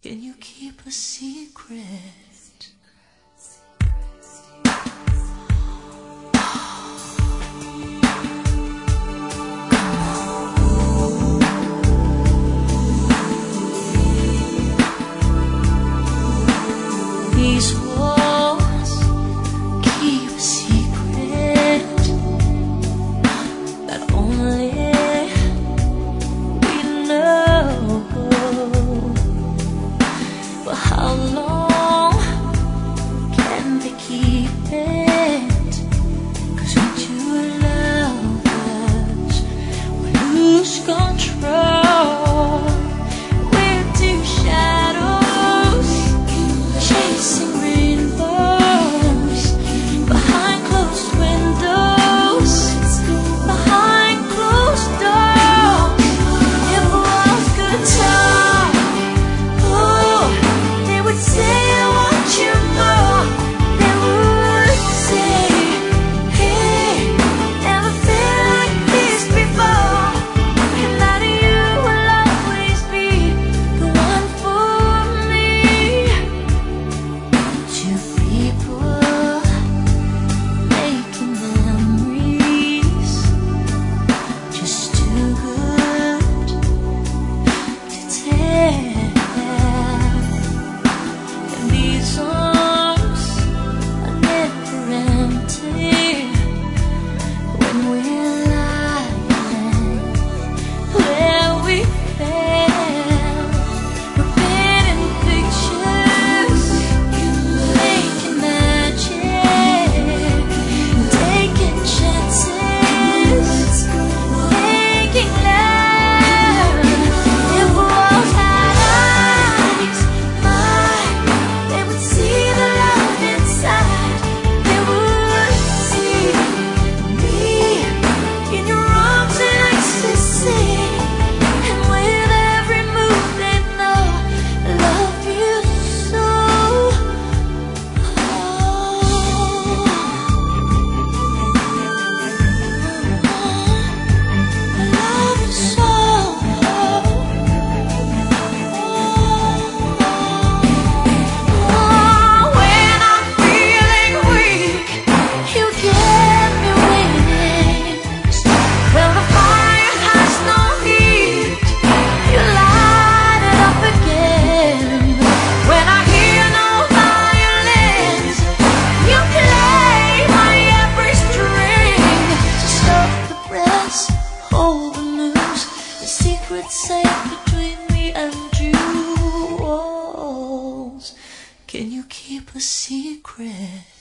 Can you keep a secret? These walls keep a secret that only we know. But how long can they keep it? 'Cause when two lovers will lose control, we're two shadows chasing rainbows behind closed windows, behind closed doors. If walls could talk, oh, they would say I want you more. They would say, hey, never felt like this before, and that you will always be the one for me. Two people making memories, just too good to tell. And these arms are never empty when we're lying where we fell. We're painting pictures, making magic, taking chances, making love. If walls had eyes, they would see the love inside. They would see me in your arms in ecstasy, and with every move they know I love you so. I love you so. When I'm feeling weak, you give me wings. When the fire has no heat, you light it up again. When I hear no violins, you play my every string. So stop the press, hold the news. The secret's safe between me and you. Walls, can you keep a secret?